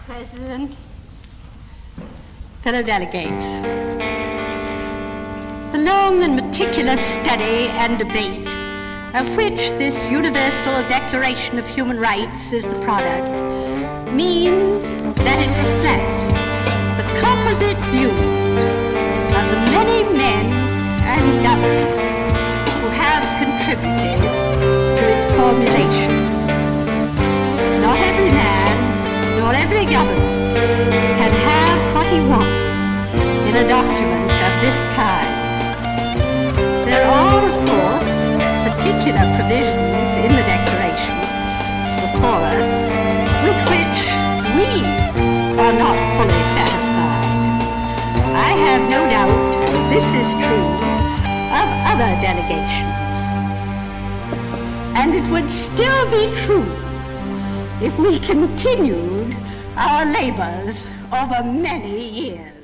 President, fellow delegates, the long and meticulous study and debate of which this Universal Declaration of Human Rights is the product means that it reflects the composite views of the many men and governments who have contributed to its formulation. Not every man nor every government can have what he wants in a document of this kind. There are, of course, particular provisions in the Declaration before us with which we are not fully satisfied. I have no doubt this is true of other delegations. And it would still be true if we continued our labors over many years.